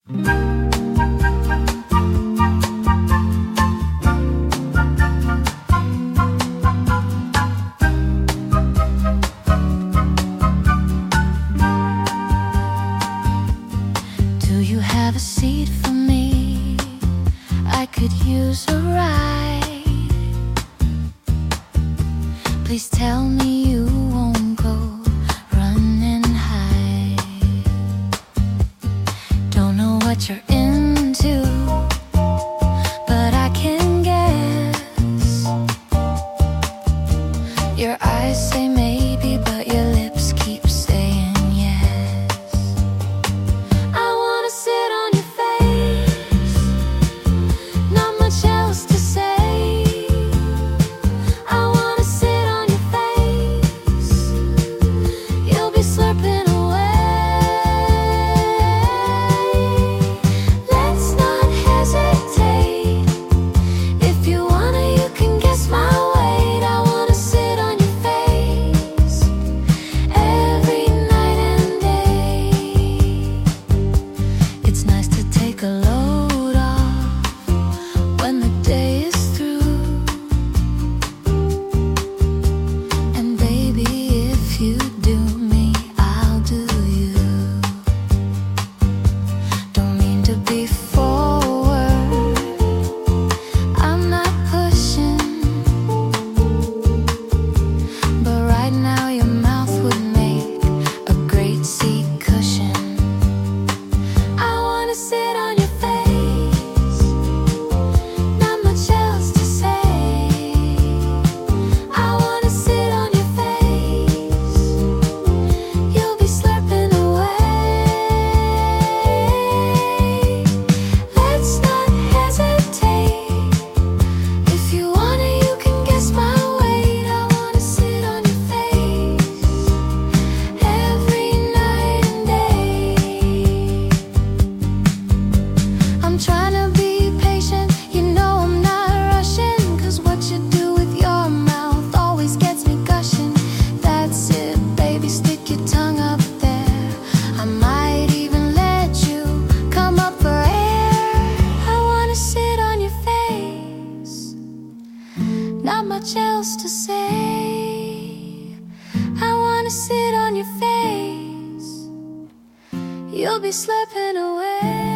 Do you have a seat for me? I could use a ride. Please tell me you won't go running high. Don't know what you're into, but I can guess. Your eyes say maybe, but your lips keep saying yes. I wanna sit on your face, not much else to say. I wanna sit on your face, you'll be slurping away. Let's not hesitate. If you wanna, you can guess my weight. I wanna sit on your face every night and day. It's nice to take a load off when the day is through. And baby, if you do me, I'll do you. Don't mean to be forward, I'm not pushing, but right now your mouth would make a great seat cushion. I wanna sit on your face, not much else to say. I wanna sit on your face, you'll be slurping away. Let's not hesitate. If you wanna, you can guess my weight. I wanna sit on your face every night and day. I'm trying to be patient, you know I'm not rushing. 'Cause what you do with your mouth always gets me gushing. That's it, baby, stick your tongue up there. I might even let you come up for air. I wanna sit on your face, not much else to say. I wanna sit on your face, you'll be slipping away.